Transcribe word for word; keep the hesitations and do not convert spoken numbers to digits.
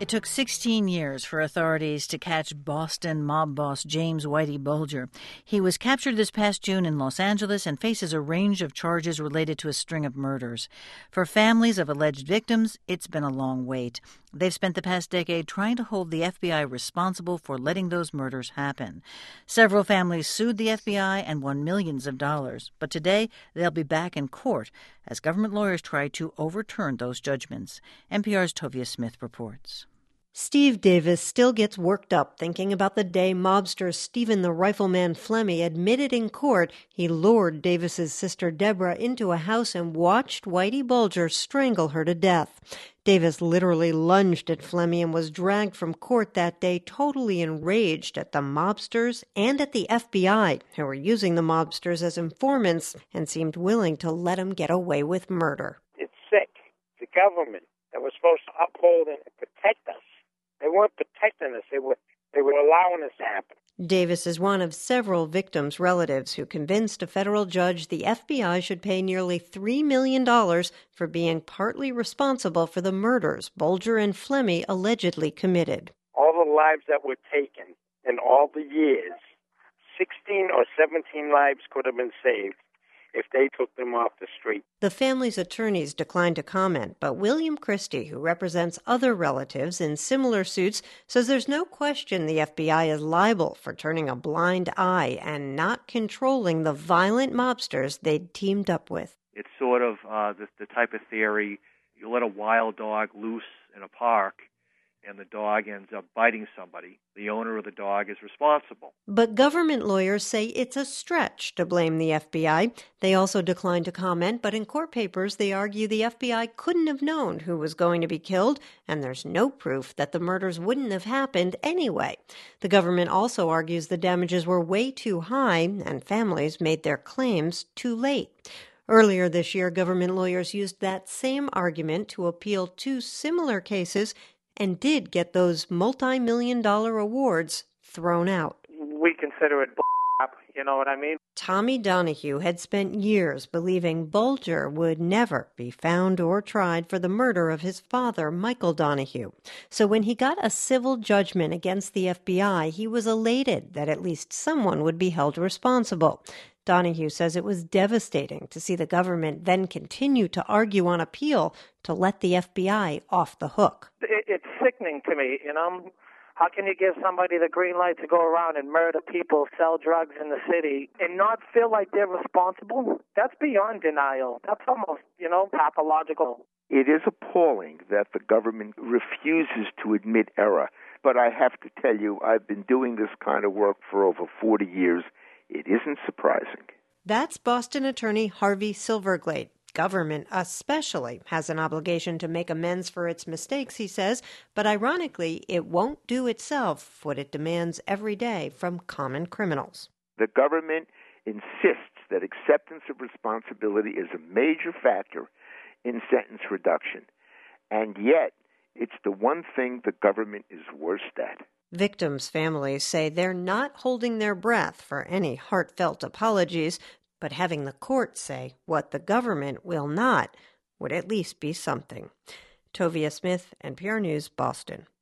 It took sixteen years for authorities to catch Boston mob boss James Whitey Bulger. He was captured this past June in Los Angeles and faces a range of charges related to a string of murders. For families of alleged victims, it's been a long wait. They've spent the past decade trying to hold the F B I responsible for letting those murders happen. Several families sued the F B I and won millions of dollars. But today, they'll be back in court as government lawyers try to overturn those judgments. N P R's Tovia Smith reports. Steve Davis still gets worked up thinking about the day mobster Stephen the Rifleman Flemmi admitted in court he lured Davis's sister Deborah into a house and watched Whitey Bulger strangle her to death. Davis literally lunged at Flemmi and was dragged from court that day totally enraged at the mobsters and at the F B I, who were using the mobsters as informants and seemed willing to let him get away with murder. It's sick. The government that was supposed to uphold and protect us, they weren't protecting us. They were, they were allowing this to happen. Davis is one of several victims' relatives who convinced a federal judge the F B I should pay nearly three million dollars for being partly responsible for the murders Bulger and Flemmi allegedly committed. All the lives that were taken in all the years, sixteen or seventeen lives could have been saved if they took them off the street. The family's attorneys declined to comment, but William Christie, who represents other relatives in similar suits, says there's no question the F B I is liable for turning a blind eye and not controlling the violent mobsters they'd teamed up with. It's sort of uh, the, the type of theory, you let a wild dog loose in a park, and the dog ends up biting somebody, the owner of the dog is responsible. But government lawyers say it's a stretch to blame the F B I. They also declined to comment, but in court papers they argue the F B I couldn't have known who was going to be killed, and there's no proof that the murders wouldn't have happened anyway. The government also argues the damages were way too high, and families made their claims too late. Earlier this year, government lawyers used that same argument to appeal two similar cases and did get those multi-million dollar awards thrown out. We consider it bull, you know what I mean? Tommy Donahue had spent years believing Bulger would never be found or tried for the murder of his father, Michael Donahue. So when he got a civil judgment against the F B I, he was elated that at least someone would be held responsible. Donahue says it was devastating to see the government then continue to argue on appeal to let the F B I off the hook. It, it's sickening to me, you know. How can you give somebody the green light to go around and murder people, sell drugs in the city, and not feel like they're responsible? That's beyond denial. That's almost, you know, pathological. It is appalling that the government refuses to admit error. But I have to tell you, I've been doing this kind of work for over forty years. It isn't surprising. That's Boston attorney Harvey Silverglade. Government especially has an obligation to make amends for its mistakes, he says, but ironically, it won't do itself what it demands every day from common criminals. The government insists that acceptance of responsibility is a major factor in sentence reduction, and yet it's the one thing the government is worst at. Victims' families say they're not holding their breath for any heartfelt apologies, but having the court say what the government will not would at least be something. Tovia Smith, N P R News, Boston.